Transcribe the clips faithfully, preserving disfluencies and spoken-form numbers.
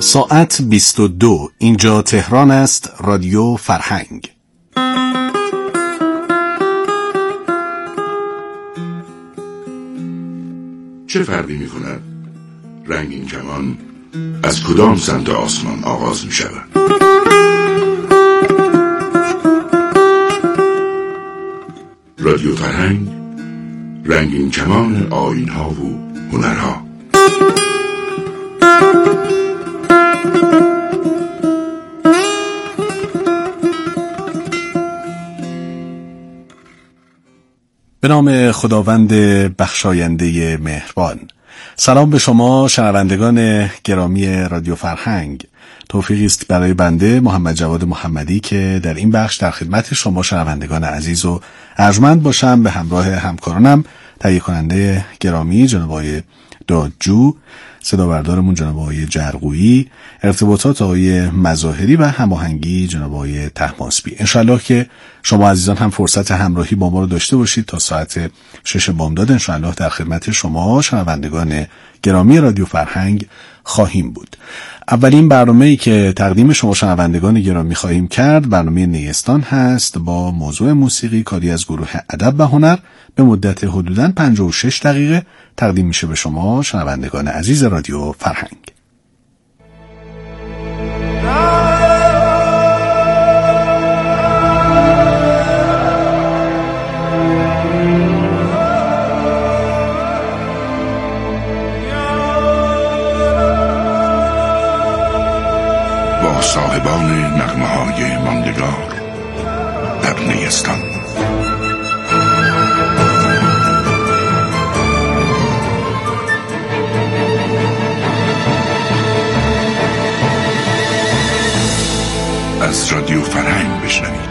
ساعت بیست و دو. اینجا تهران است. رادیو فرهنگ. چه فرقی می کند رنگین کمان از کدام سمت آسمان آغاز می شود؟ رادیو فرهنگ، رنگین کمان آیین ها و هنرها. به نام خداوند بخشاینده مهربان. سلام به شما شنوندگان گرامی رادیو فرهنگ. توفیقی است برای بنده محمد جواد محمدی که در این بخش در خدمت شما شنوندگان عزیز و ارجمند باشم، به همراه همکارانم تهیه کننده گرامی جناب آقای دادجو، صدا بردارمون جناب آقای جرقویی، ارتباطات آقای مظاهری و هماهنگی جناب آقای طهماسبی. انشالله که شما عزیزان هم فرصت همراهی با ما رو داشته باشید تا ساعت شش بامداد. انشالله در خدمت شما شنوندگان گرامی رادیو فرهنگ خواهیم بود. اولین برنامه‌ای که تقدیم شما شنوندگان گرامی خواهیم کرد برنامه نیستان هست با موضوع موسیقی کاری از گروه ادب و هنر به مدت حدوداً پنجاه و شش دقیقه تقدیم میشه به شما شنوندگان عزیز رادیو فرهنگ. با صاحبان نغمه های ماندگار در نیستان. از رادیو فرهنگ بشنوید.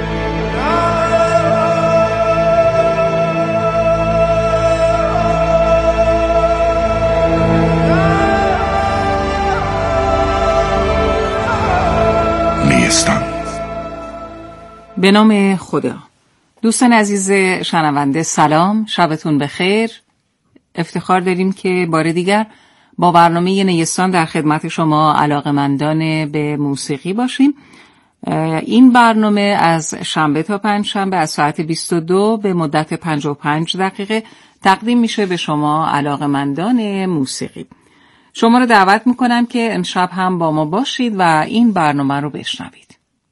نیستان. به نام خدا. دوستان عزیز شنونده سلام، شبتون بخیر. افتخار داریم که بار دیگر با برنامه نیستان در خدمت شما علاقه‌مندان به موسیقی باشیم. این برنامه از شنبه تا پنجشنبه از ساعت بیست و دو به مدت پنجاه و پنج دقیقه تقدیم میشه به شما علاقه‌مندان موسیقی. شما رو دعوت میکنم که امشب هم با ما باشید و این برنامه رو بشنوید.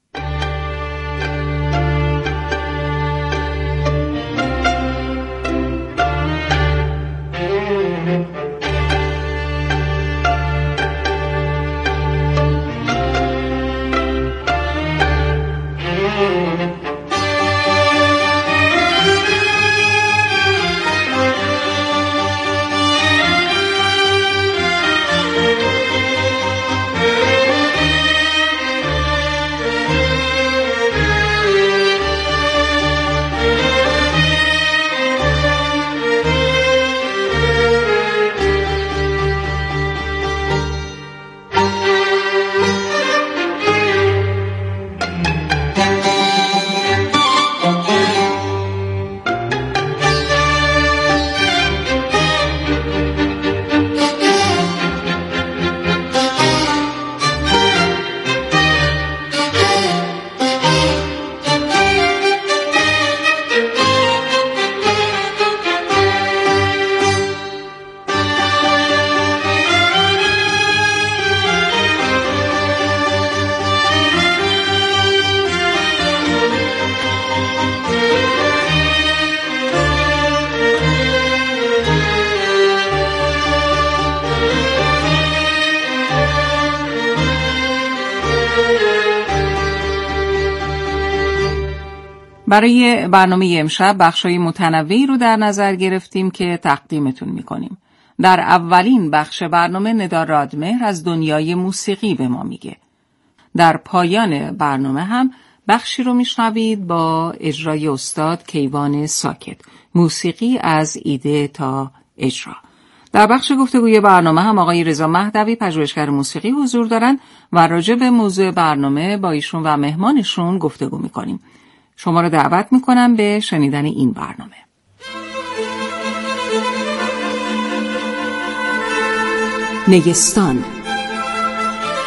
برای برنامه امشب بخشای متنوعی رو در نظر گرفتیم که تقدیمتون میکنیم. در اولین بخش برنامه ندا رادمهر از دنیای موسیقی به ما میگه. در پایان برنامه هم بخشی رو میشنوید با اجرای استاد کیوان ساکت، موسیقی از ایده تا اجرا. در بخش گفتگوی برنامه هم آقای رضا مهدوی پژوهشگر موسیقی حضور دارن و راجع به موضوع برنامه با ایشون و مهمانشون گفتگو میکنیم. شما رو دعوت میکنم به شنیدن این برنامه. نیستان.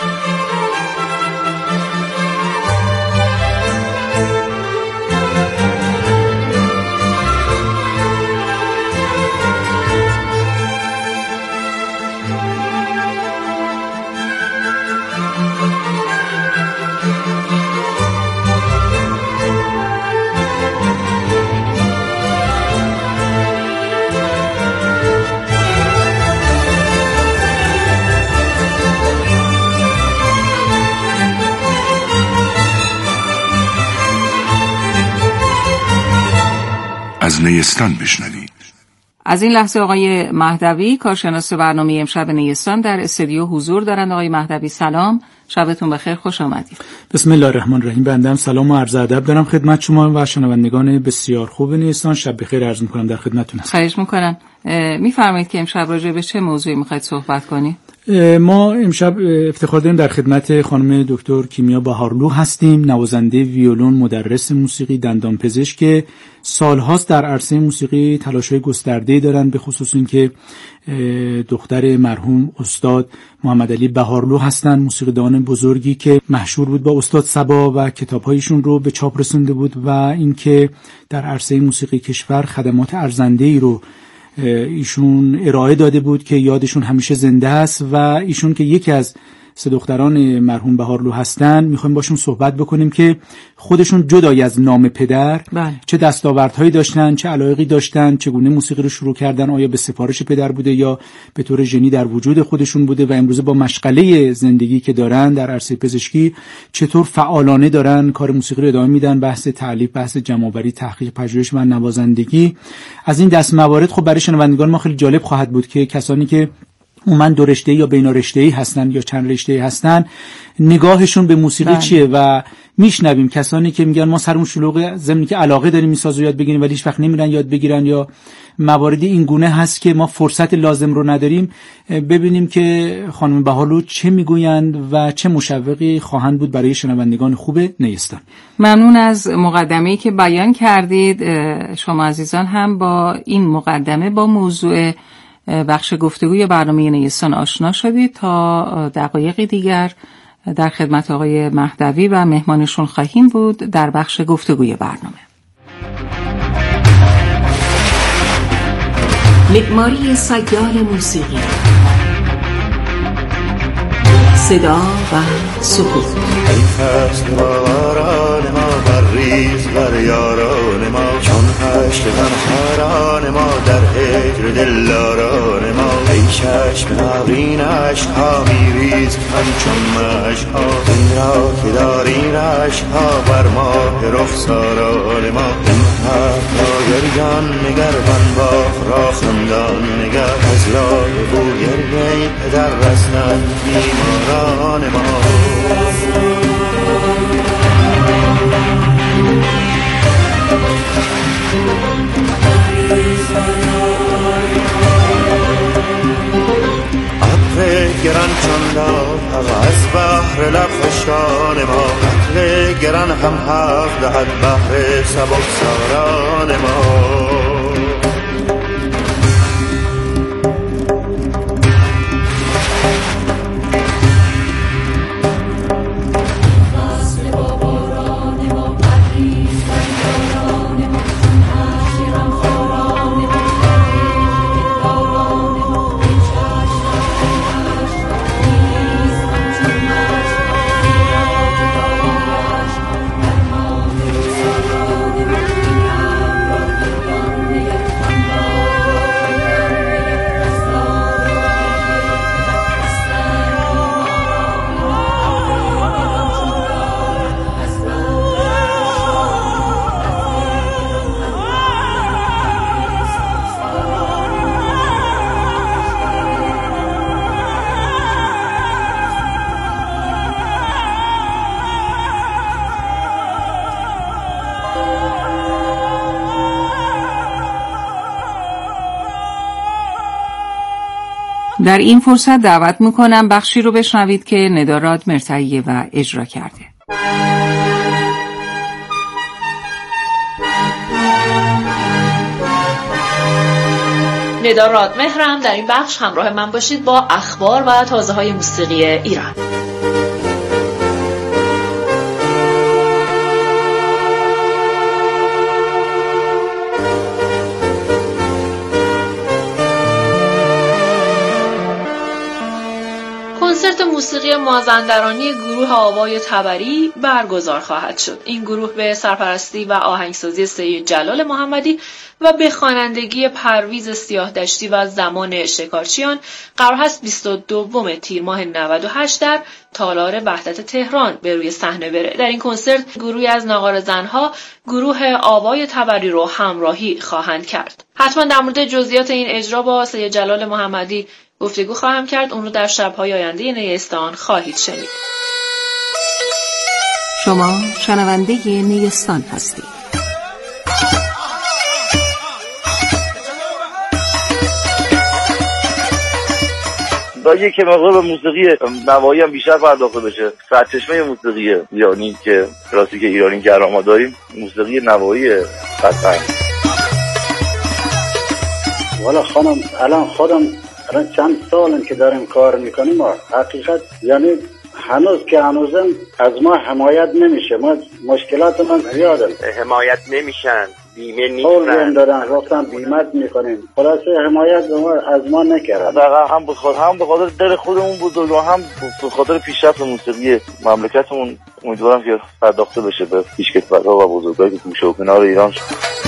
از نیستان بشنوید. از این لحظه آقای مهدوی کارشناس برنامه امشب نیستان در استودیو حضور دارند. آقای مهدوی سلام، شبتون بخیر، خوش آمدید. بسم الله الرحمن الرحیم. بنده سلام و عرض ادب دارم خدمت شما و شنوندگان بسیار خوب نیستان. شب بخیر عرض می‌کنم، در خدمتتون هستم. خواهش می‌کنم. می‌فرمایید که امشب راجع به چه موضوعی می‌خواید صحبت کنید؟ ما امشب افتخار داریم در خدمت خانم دکتر کیمیا بهارلو هستیم، نوازنده ویولون، مدرس موسیقی، دندانپزشک که سالهاست در عرصه موسیقی تلاش‌های گسترده‌ای دارن، به خصوص اینکه دختر مرحوم استاد محمد علی بهارلو هستن، موسیقیدان بزرگی که مشهور بود با استاد صبا و کتاب‌هایشون رو به چاپ رسونده بود و اینکه در عرصه موسیقی کشور خدمات ارزنده‌ای رو ایشون ارائه داده بود که یادشون همیشه زنده است و ایشون که یکی از سه دختران مرحوم بهارلو هستن میخوایم باشون صحبت بکنیم که خودشون جدای از نام پدر بله. چه دستاوردهایی داشتن، چه علایقی داشتن، چگونه موسیقی رو شروع کردن، آیا به سفارش پدر بوده یا به طور ژنی در وجود خودشون بوده و امروزه با مشغله زندگی که دارن در عرصه پزشکی چطور فعالانه دارن کار موسیقی رو ادامه میدن، بحث تعلیف، بحث جمع‌آوری، تحقیق، پژوهش و نوازندگی. از این دست موارد خب برای شنوندگان ما خیلی جالب خواهد بود که کسانی که عموماً دو رشته‌ای یا بین رشته‌ای هستن یا چند رشته‌ای هستن نگاهشون به موسیقی بله. چیه و میشنویم کسانی که میگن ما سرمون شلوغه، ضمن که علاقه داریم میسازو یاد بگیریم ولی هیچ وقت نمیرن یاد بگیرن، یا مواردی این گونه هست که ما فرصت لازم رو نداریم. ببینیم که خانم بهارلو چه میگویند و چه مشوقی خواهند بود برای شنوندگان خوب نیستان. ممنون از مقدمه‌ای که بیان کردید. شما عزیزان هم با این مقدمه با موضوع بخش گفتگوی برنامه نیستان آشنا شدید. تا دقایقی دیگر در خدمت آقای مهدوی و مهمانشون خواهیم بود در بخش گفتگوی برنامه. معماری سیال موسیقی، صدا و سکوت. ای فصل باران ما بریز بر یاران ما، چون هشت غمخواران ما در هجر دلداران ما. ای چشم نبرین عشقها میریز همچون مشکها، این را که دارین عشقها بر ماه رخساران ما. این حرف را گریان نگر بنباخ را خندان نگر، از راه بو گریه پدر رسنند بیماران ما. ابر گران چون داد از بحر لب خشکان ما، قطره گران هم حق دهد بحر سبکساران ما. در این فرصت دعوت میکنم بخشی رو بشنوید که ندا رادمهر و اجرا کرده. ندا رادمهرم. در این بخش همراه من باشید با اخبار و تازه های موسیقی ایران. کنسرت موسیقی مازندرانی گروه آوای تبری برگزار خواهد شد. این گروه به سرپرستی و آهنگسازی سید جلال محمدی و به خوانندگی پرویز سیاهدشتی و زمان شکارچیان قرار است بیست و دوم تیر ماه نود و هشت در تالار وحدت تهران به روی صحنه بره. در این کنسرت گروهی از ناقار زنها گروه آوای تبری رو همراهی خواهند کرد. حتما در مورد جزئیات این اجرا با سید جلال محمدی گفتگو خواهم کرد. اون رو در شب‌های آینده نیستان خواهید شنید. شما شنونده نیستان هستید. با یک مقدار به موسیقی نوایی هم بیشتر پرداخته بشه. سرچشمه موسیقی ایرانی که کلاسیک ایرانی که ما داریم موسیقی نوایی فرهنگ. والا خانم الان خودم الان چند سالم که داریم کار میکنیم و حقیقت یعنی هنوز که هنوزم از ما حمایت نمیشه. ما مشکلات من زیاده، حمایت نمیشن، بیمه نیستن، دارن گفتن بیمه میکنیم، خلاصه حمایت از ما نکردن. هم به خاطر هم به خاطر دل خودمون بزرگ و هم به خاطر پیشرفت موسیقی مملکتمون امیدوارم که پرداخته بشه به پیشکسوت‌ها و بزرگایی که گوشه و کنار ایران شد.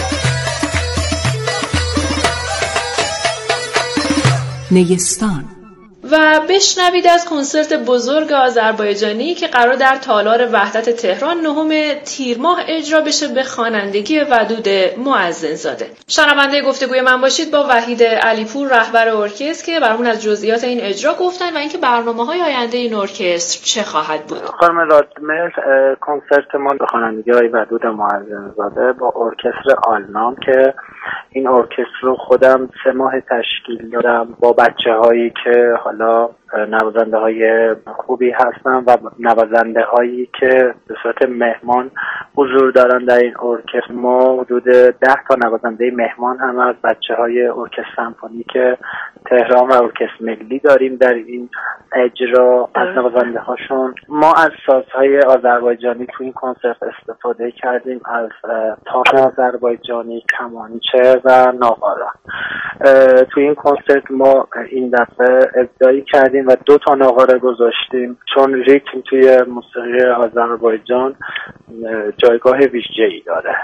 نیستان و بشنوید از کنسرت بزرگ آذربایجانی که قرار در تالار وحدت تهران نهم تیر ماه اجرا بشه به خوانندگی ودود معززاده. شنونده گفتگوی من باشید با وحید علیپور رهبر ارکستر که برامون از جزئیات این اجرا گفتن و اینکه برنامه‌های آینده این ارکستر چه خواهد بود. خانم رادمهر، کنسرت ما به خوانندگی ودود معززاده با ارکستر آلمان که این ارکستر رو خودم سه ماه تشکیل دادم با بچه‌هایی که حالا نوازنده های خوبی هستن و نوازنده هایی که به صورت مهمان حضور دارن در این ارکستر. ما حدود ده تا نوازنده مهمان هم از بچه های ارکستر سمفونیک تهران و ارکستر ملی داریم در این اجرا. از نوازنده هاشون ما از سازهای آذربایجانی تو این کنسرت استفاده کردیم، از تار آذربایجانی، کمانچه و ناقارا. تو این کنسرت ما این دفعه ابداعی کردیم و دو تا ناقاره گذاشتیم چون ریتم توی موسیقی آذربایجان جایگاه ویژه‌ای داره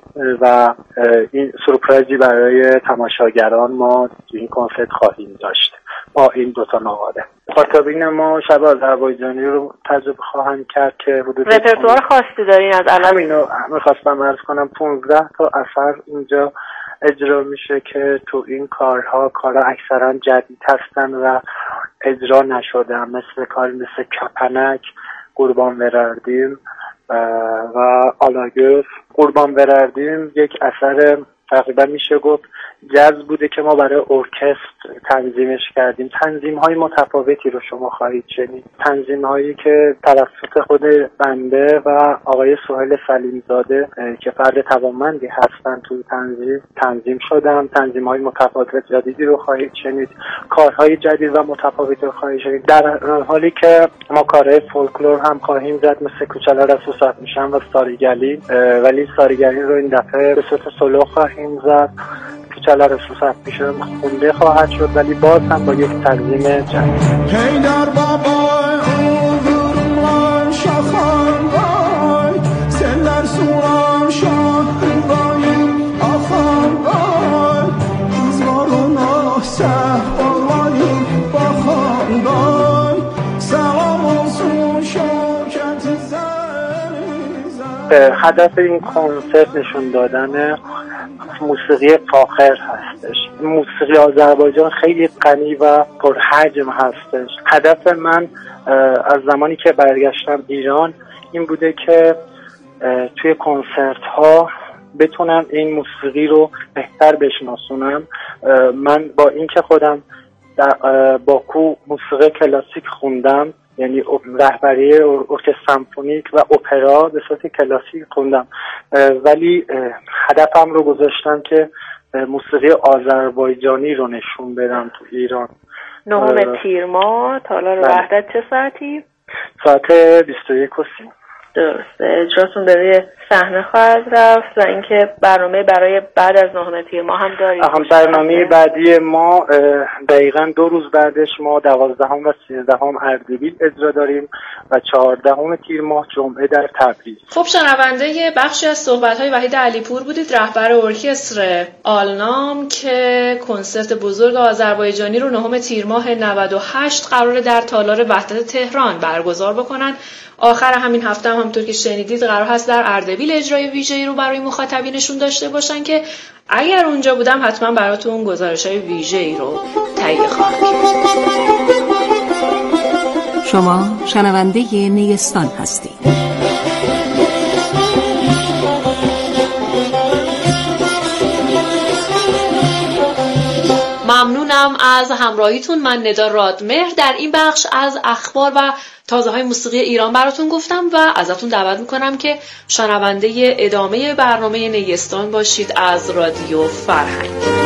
و این سورپرایزی برای تماشاگران ما تو این کنسرت خواهیم داشت با این دو تا ناقاره. خاطبین ما شب آذربایجانی رو تجربه خواهند کرد که حدود رپرتوار خاصی دارین از الان؟ همینو می‌خواستم عرض کنم پانزده تا اثر اینجا اجرا میشه که تو این کارها کارها اکثرا جدید هستن و اجرا نشدن، مثل کار مثل کپنک، قربان ورردیم و آلاگوف. قربان ورردیم یک اثر تقریبا میشه گفت جاز بوده که ما برای ارکستر تنظیمش کردیم. تنظیم های متفاوتی رو شما خواهید شنید، تنظیم هایی که توسط خود بنده و آقای سهیل سلیمزاده که فرد توانمندی هستن توی تنظیم تنظیم شدن. تنظیم های متفاوت جدیدی رو خواهید شنید، کارهای جدید و متفاوتی رو خواهید شنید، در حالی که ما کارهای فولکلور هم خواهیم زد مثل کوچلا رسوسات میشن و ساریگلی، ولی ساریگلی رو این دفعه به صورت سولو خواهیم زد. کوچلا رسوسات میشن خونده خواهد شد ولی باز هم با یک تنظیم جدید. هیدر بابا اوزورم شخان وای سلر سورم شاه وای آخان وای زارون آسه وای باخان وای سلام سون شوکت زر. هدف این کنسرت نشون دادن موسیقی فاخر هستش. موسیقی آذربایجان خیلی غنی و پرحجم هستش. هدف من از زمانی که برگشتم ایران این بوده که توی کنسرت ها بتونم این موسیقی رو بهتر بشناسونم. من با اینکه خودم در باکو موسیقی کلاسیک خوندم، یعنی رهبری ارکستر سمفونیک و اپرا به صورت کلاسیک خوندم، ولی هدفم رو گذاشتم که موسیقی آذربایجانی رو نشون بدم تو ایران. نهم تیر ماه تالار وحدت چه ساعتی؟ ساعت بیست و یک و سی. درسته، اجراتون به روی صحنه خواهد رفت و اینکه برنامه برای بعد از نهم تیر ماه هم دارید؟ هم برنامه بعدی ما دقیقاً دو روز بعدش ما دوازدهم و سیزدهم اردبیل اجرا داریم و چهاردهم تیر ماه جمعه در تبریز. خب شنونده بخشی از صحبت‌های وحید علیپور بودید، رهبر ارکستر آلنام که کنسرت بزرگ آذربایجانی رو نهم تیر ماه نود و هشت قراره در تالار وحدت تهران برگزار بکنن. آخر همین هفته هم همونطور که شنیدید قرار هست در اردبیل اجرای ویژه‌ای رو برای مخاطبینشون داشته باشن که اگر اونجا بودم حتما براتون گزارش‌های ویژه‌ای رو تهیه خواهم کرد. شما شنونده نیستان هستید. ممنونم از همراهیتون. من ندا رادمهر در این بخش از اخبار و تازه های موسیقی ایران براتون گفتم و ازتون دعوت میکنم که شنونده ادامه برنامه نیستان باشید از رادیو فرهنگ.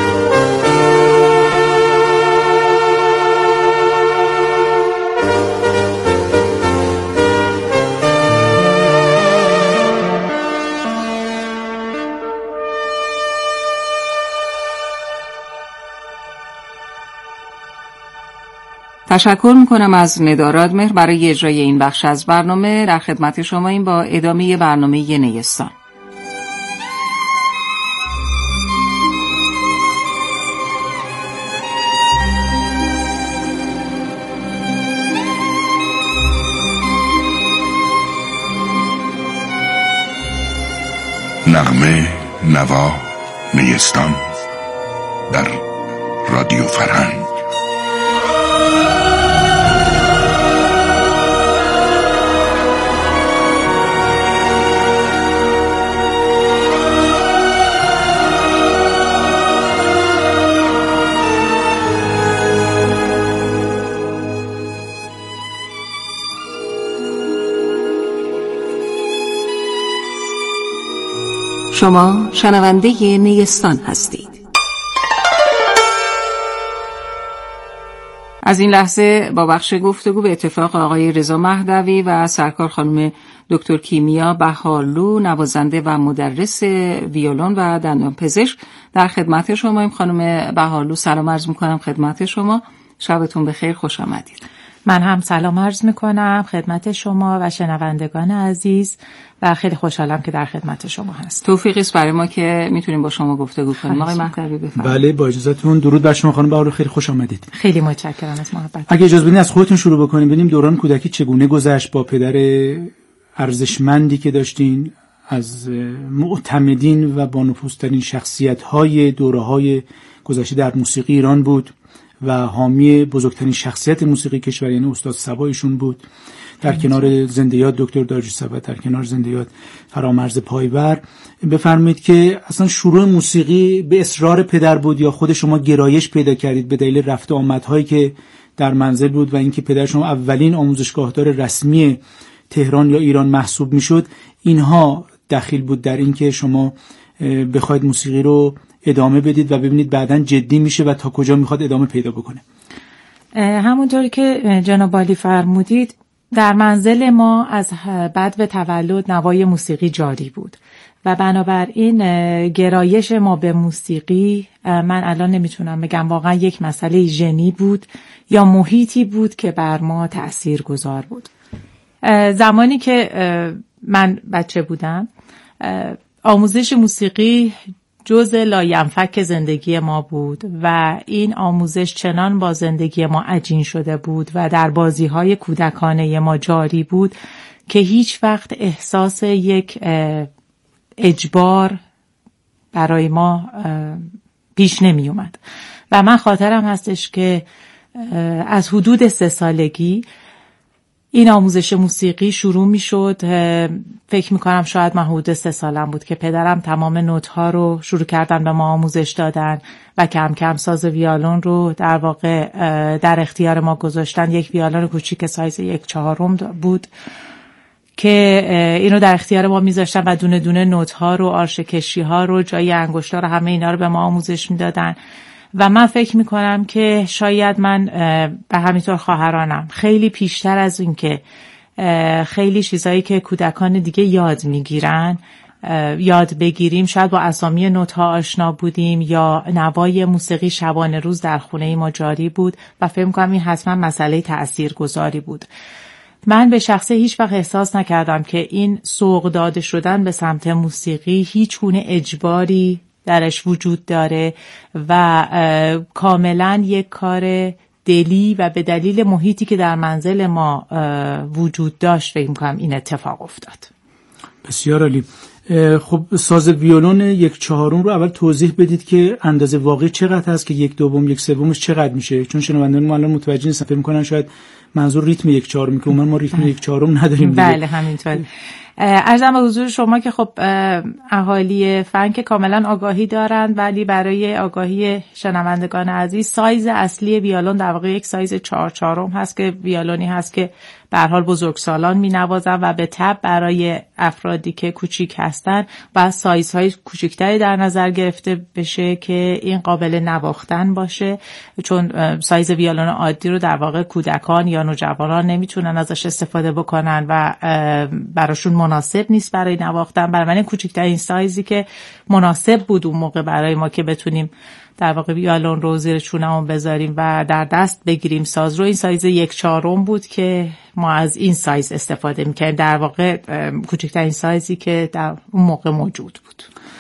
تشکر میکنم از ندا رادمهر برای اجرای این بخش از برنامه. در خدمت شما این با ادامه برنامه نیستان. نغمه، نوا، نیستان در رادیو فرهنگ. شما شنونده نیستان هستید. از این لحظه با بخش گفتگو به اتفاق آقای رضا مهدوی و سرکار خانم دکتر کیمیا بهارلو، نوازنده و مدرس ویولون و دندانپزشک، در خدمت شما ایم. خانم بهارلو سلام عرض میکنم خدمت شما. شبتون بخیر، خوش آمدید. من هم سلام عرض میکنم خدمت شما و شنوندگان عزیز و خیلی خوشحالم که در خدمت شما هست. توفیقی است برای ما که میتونیم با شما گفتگو کنیم. آقای مهدوی بفرمایید. بله، با اجازهتون درود بر شما خانم بهارلو، خیلی خوش آمدید. خیلی متشکرم از محبت. اگه اجازه بدین از خودتون شروع بکنیم، ببینیم دوران کودکی چگونه گذشت، با پدر ارزشمندی که داشتین، از معتمدین و با نفوذترین شخصیت‌های دوره‌های گذشته در موسیقی ایران بود و حامی بزرگترین شخصیت موسیقی کشور یعنی استاد صبایشون بود. در کنار زنده یاد دکتر داریوش صبا، در کنار زنده یاد فرامرز پایور. بفرمایید که اصلا شروع موسیقی به اصرار پدر بود یا خود شما گرایش پیدا کردید به دلیل رفت و آمدهایی که در منزل بود و اینکه پدر شما اولین آموزشگاهدار رسمی تهران یا ایران محسوب میشد، اینها دخیل بود در اینکه شما بخواید موسیقی رو ادامه بدید و ببینید بعداً جدی میشه و تا کجا میخواد ادامه پیدا بکنه؟ همونطوری که جناب عالی فرمودید، در منزل ما از بعد به تولد نوای موسیقی جاری بود و بنابراین گرایش ما به موسیقی، من الان نمیتونم بگم واقعا یک مسئله ژنی بود یا محیطی بود که بر ما تأثیر گذار بود. زمانی که من بچه بودم، آموزش موسیقی جزء لاینفک زندگی ما بود و این آموزش چنان با زندگی ما عجین شده بود و در بازی‌های کودکانه ما جاری بود که هیچ وقت احساس یک اجبار برای ما پیش نمی اومد. و من خاطرم هستش که از حدود سه سالگی این آموزش موسیقی شروع می شد. فکر می کنم شاید من حدود سه سالم بود که پدرم تمام نوت ها رو شروع کردن به ما آموزش دادن و کم کم ساز ویولون رو در واقع در اختیار ما گذاشتن. یک ویولون کوچیک سایز یک چهارم بود که اینو در اختیار ما میذاشتن و دونه دونه نوت ها رو، آرش کشی ها رو، جای انگشتار رو، همه اینا رو به ما آموزش میدادن. و من فکر میکنم که شاید من به همینطور خواهرانم خیلی پیشتر از این که خیلی چیزایی که کودکان دیگه یاد میگیرن یاد بگیریم. شاید با اسامی نوت‌ها آشنا بودیم یا نوای موسیقی شبانه روز در خونه ما جاری بود و فکر می‌کنم این حتما مسئله تاثیرگذاری بود. من به شخصه هیچ وقت احساس نکردم که این سوق داده شدن به سمت موسیقی هیچ گونه اجباری درش وجود داره و کاملا یک کار دلی و به دلیل محیطی که در منزل ما وجود داشت فکر می‌کنم این اتفاق افتاد. بسیار عالی. خب ساز ویولون یک چهارم رو اول توضیح بدید که اندازه واقعی چقدر هست که یک دوم یک سومش چقدر میشه، چون شنوندگان ما الان متوجه نیستن، فکر می‌کنن شاید منظور ریتم یک چهارم که ما ریتم یک چهارم نداریم دیگه. بله همینطور. عرضم به حضور شما که خب اهالی فن که کاملا آگاهی دارند، ولی برای آگاهی شنوندگان عزیز سایز اصلی ویولون در واقع یک سایز چهار چهارم هست که ویولونی هست که به هر حال بزرگسالان می‌نوازن و به تبع برای افرادی که کوچیک هستن و سایزهای کوچکتری در نظر گرفته بشه که این قابل نواختن باشه، چون سایز ویولون عادی رو در واقع کودکان یا نوجوانان نمیتونن ازش استفاده بکنن و براشون مناسب نیست برای نواختن. برای من کوچکترین سایزی که مناسب بود اون موقع برای ما که بتونیم در واقع ویولون رو زیر چونمون بذاریم و در دست بگیریم ساز رو، این سایز یک چهارم بود که ما از این سایز استفاده می‌کردیم، در واقع کوچکترین سایزی که در اون موقع موجود بود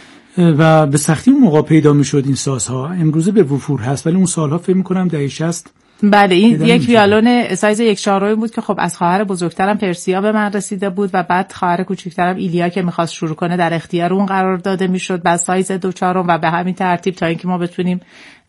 و به سختی اون موقع پیدا می‌شد. این سازها امروزه به وفور هست، ولی اون سالها فکر می‌کنم دهه شصت. بله این یک ویولون سایز یک چهارم بود که خب از خواهر بزرگترم پرسیا به من رسیده بود و بعد خواهر کوچکترم ایلیا که میخواست شروع کنه در اختیار اون قرار داده میشد، بعد سایز دو چهارم و به همین ترتیب تا اینکه ما بتونیم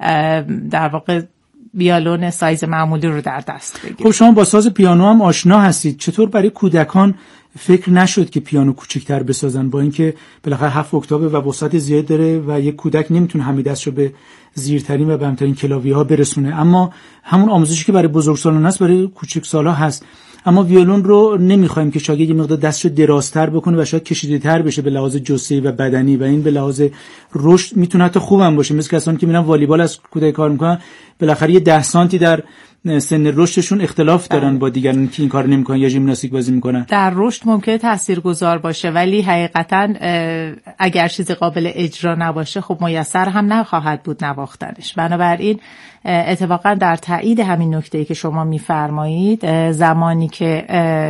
در واقع ویولون سایز معمولی رو در دست بگیریم. خب شما با ساز پیانو هم آشنا هستید، چطور برای کودکان فکر نشد که پیانو کوچکتر بسازن، با اینکه بالاخره هفت اکتاو و وسعت زیاد داره و یک کودک نمیتونه همه دستشو به زیرترین و بمترین کلاویه ها برسونه، اما همون آموزشی که برای بزرگسالان هست برای کوچکسالا هست. اما ویولون رو نمیخوایم که شاگرد یه مقدار دستشو درازتر بکنه و شاید کشیده‌تر بشه به لحاظ جثه‌ای و بدنی و این به لحاظ رشد میتونه حتی خوبم باشه، مثل کسانی که میرن والیبال از کودک کار میکنن بالاخره یه ده سانتی در سن رشدشون اختلاف دارن بله. با دیگران که این کار نمیکنن یا ژیمناستیک بازی میکنن در رشد ممکنه تاثیرگذار باشه، ولی حقیقتا اگر چیز قابل اجرا نباشه خب میسر هم نخواهد بود نواختنش. بنابراین اتفاقا در تایید همین نکته‌ای که شما میفرمایید، زمانی که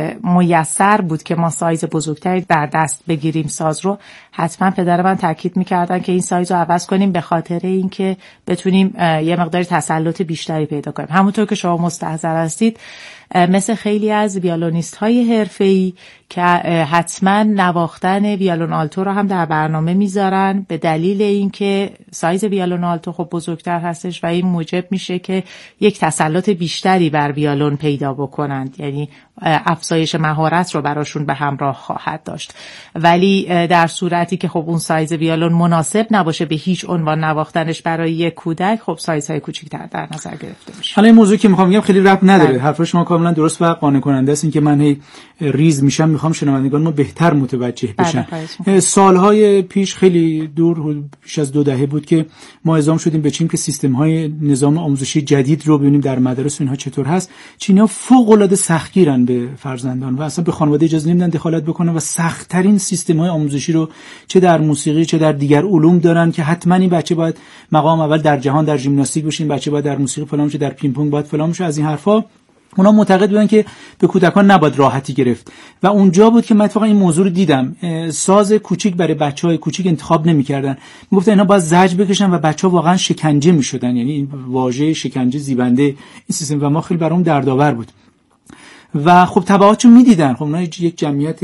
میسر بود که ما سایز بزرگتری در دست بگیریم ساز رو، حتما پدر من تاکید میکردن که این سایز رو عوض کنیم به خاطر اینکه بتونیم یه مقدار تسلط بیشتری پیدا کنیم. همونطور که شما مستحضر هستید مثل خیلی از ویولونیست های حرفه‌ای که حتما نواختن ویولون آلتو رو هم در برنامه میذارن به دلیل اینکه سایز ویولون آلتو خب بزرگتر هستش و این موجب میشه که یک تسلط بیشتری بر ویولون پیدا بکنند، یعنی افزایش مهارت رو براشون به همراه خواهد داشت. ولی در صورتی که خب اون سایز ویولون مناسب نباشه به هیچ عنوان نواختنش برای یک کودک، خب سایزهای کوچیک‌تر در نظر گرفته میشه. حالا این موضوعی که میخوام بگم خیلی ربط نداره، حرف شما کاملا درست و قانع کننده است، اینکه من هی ریز میشم میخوام شنوندگان ما بهتر متوجه بشن. سالهای پیش خیلی دور پیش از دو دهه بود که ما اعزام شدیم به چین که سیستم‌های نظام آموزشی جدید رو ببینیم در مدارس اینها چطور هست. چینی‌ها فوق‌العاده سختگیرن به فرزندان و اصلا به خانواده اجازه نمیدن دخالت بکنن و سخت‌ترین سیستم‌های آموزشی رو چه در موسیقی چه در دیگر علوم دارن که حتما این بچه باید مقام اول در جهان در ژیمناستیک بشه، این بچه باید در موسیقی فلان بشه، در پینگ پونگ باید فلان بشه. از این حرفا اونا معتقد بودن که به کودکان نباید راحتی گرفت و اونجا بود که من اتفاقا این موضوع رو دیدم. ساز کوچیک برای بچهای کوچیک انتخاب نمی‌کردن، میگفتن اینا باید زجر بکشن و بچه‌ها واقعا شکنجه می‌شدن، یعنی این واژه شکنجه زیبنده این سیستم و ما خیلی برام دردآور بود و خب تبعاتشو می‌دیدن. خب اونا یک جمعیت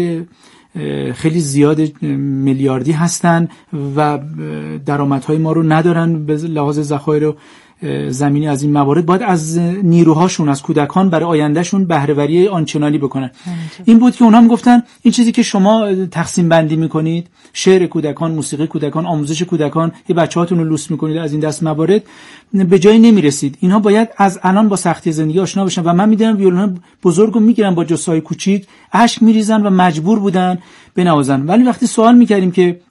خیلی زیاد میلیاردی هستن و درآمدهای ما رو ندارن به لحاظ ذخایر زمینی از این موارد، باید از نیروهاشون از کودکان برای آیندهشون بهره‌وری آنچنانی بکنن. این بود که اونها میگفتن این چیزی که شما تقسیم بندی میکنید، شعر کودکان، موسیقی کودکان، آموزش کودکان، یه بچه‌هاتون رو لوس میکنید از این دست موارد، به جایی نمیرسید. اینها باید از الان با سختی زندگی آشنا بشن و من میدونم ویولون بزرگو میگیرن با جسای کوچیک اشک میریزن و مجبور بودن بنوازن. ولی وقتی سوال میکردیم که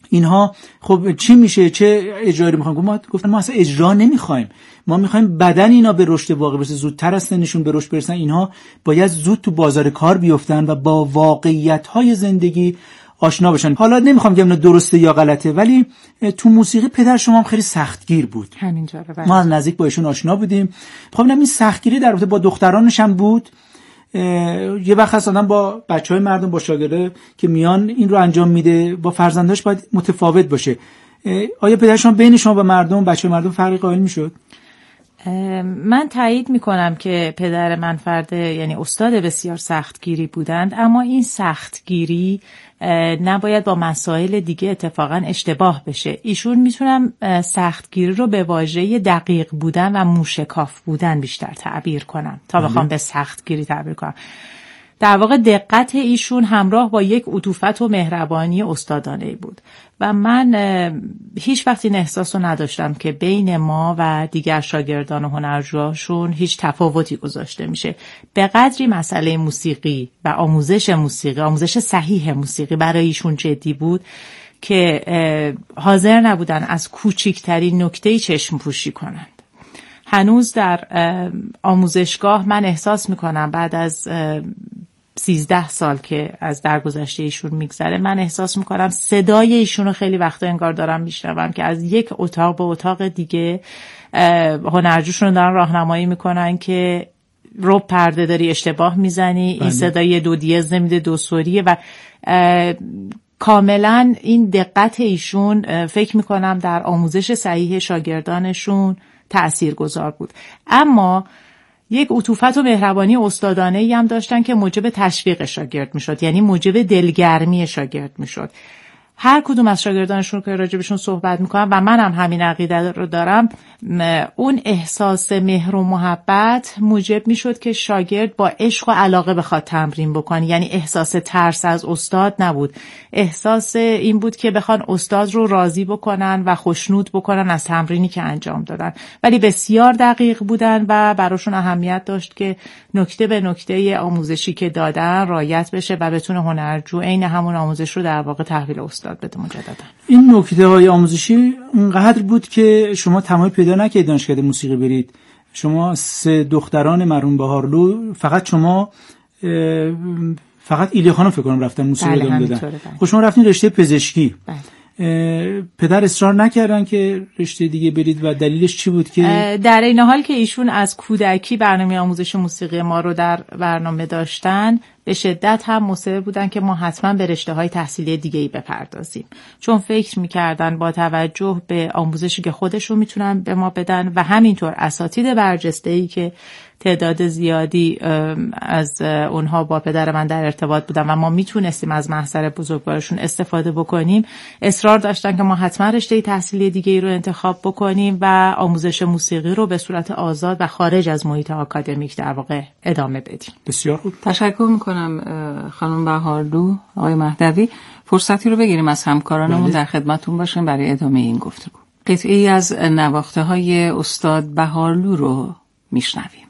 اینها خب چی میشه، چه اجرایی میخوام؟ ما گفتن ما اصلا اجرا نمیخوایم، ما میخوایم بدن اینا به رشد واقعی برسه، زودتر از سنشون به رشد برسن. اینها باید زود تو بازار کار بیفتن و با واقعیت‌های زندگی آشنا بشن. حالا نمیخوام بگم اینا درسته یا غلطه، ولی تو موسیقی پدر شما هم خیلی سختگیر بود. همینجوره. ما از نزدیک با ایشون آشنا بودیم. خب این سختگیری در رابطه با دخترانش هم بود. یه وقت هست آدم با بچهای مردم، با شاگرده که میان این رو انجام میده، با فرزنداش باید متفاوت باشه. آیا پدر شما بین شما و مردم، بچه مردم فرقی قائل میشد؟ من تایید میکنم که پدر من فرد، یعنی استاد بسیار سختگیری بودند، اما این سختگیری نباید با مسائل دیگه اتفاقا اشتباه بشه. ایشون میتونم سختگیری رو به واژه دقیق بودن و موشکاف بودن بیشتر تعبیر کنم تا بخوام به سختگیری تعبیر کنم. در واقع دقت ایشون همراه با یک عطوفت و مهربانی استادانه بود و من هیچ وقت این احساس رو نداشتم که بین ما و دیگر شاگردان و هنرجوهاشون هیچ تفاوتی گذاشته میشه. به قدری مسئله موسیقی و آموزش موسیقی، آموزش صحیح موسیقی برای ایشون جدی بود که حاضر نبودن از کوچکترین نکته‌ای چشم پوشی کنند. هنوز در آموزشگاه من احساس میکنم بعد از سیزده سال که از درگذشته ایشون میگذره، من احساس میکنم صدای ایشون رو خیلی وقتا انگار دارم میشنوم که از یک اتاق به اتاق دیگه هنرجوشون دارن راهنمایی میکنن که رو پرده داری اشتباه میزنی، این صدای دو دیز نمیده دو سوریه و کاملا این دقت ایشون فکر میکنم در آموزش صحیح شاگردانشون تأثیرگذار بود. اما یک عطوفت و مهربانی استادانه‌ای هم داشتن که موجب تشویق شاگرد میشد، یعنی موجب دلگرمی شاگرد میشد. هر کدوم از شاگردانشون که راجبشون صحبت میکنم و منم هم همین عقیده رو دارم، اون احساس مهر و محبت موجب میشد که شاگرد با عشق و علاقه بخواد تمرین بکنه. یعنی احساس ترس از استاد نبود، احساس این بود که بخوان استاد رو راضی بکنن و خوشنود بکنن از تمرینی که انجام دادن، ولی بسیار دقیق بودن و براشون اهمیت داشت که نکته به نکته آموزشی که دادن رعایت بشه و بتونه هنرجو عین همون آموزش رو در واقع تحویل استاد بده مجددا. این نکته های آموزشی اونقدر بود که شما تمایل پیدا نکردید دانشکده موسیقی برید. شما سه دختران مرحوم بهارلو، فقط شما فقط ایلی خانم فکر کنم رفتن موسیقی ادامه دادن. خب شما رفتین رشته پزشکی. بله. پدر اصرار نکردن که رشته دیگه برید و دلیلش چی بود؟ که در این حال که ایشون از کودکی برنامه آموزش موسیقی ما رو در برنامه داشتن، به شدت هم مصر بودن که ما حتما به رشته‌های تحصیلی دیگه‌ای بپردازیم، چون فکر می‌کردن با توجه به آموزشی که خودشون میتونن به ما بدن و همینطور اساتید برجسته‌ای که تعداد زیادی از اونها با پدر من در ارتباط بودن و ما میتونستیم از محضر بزرگوارشون استفاده بکنیم، اصرار داشتن که ما حتما رشته تحصیلی دیگه‌ای رو انتخاب بکنیم و آموزش موسیقی رو به صورت آزاد و خارج از محیط آکادمیک در واقع ادامه بدیم. بسیار خوب. تشکر میکنم خانم بهارلو، آقای مهدوی. فرصتی رو بگیریم از همکارانمون در خدمتون باشیم برای ادامه این گفتگو. قطعی از نواخته های استاد بهارلو رو میشنویم.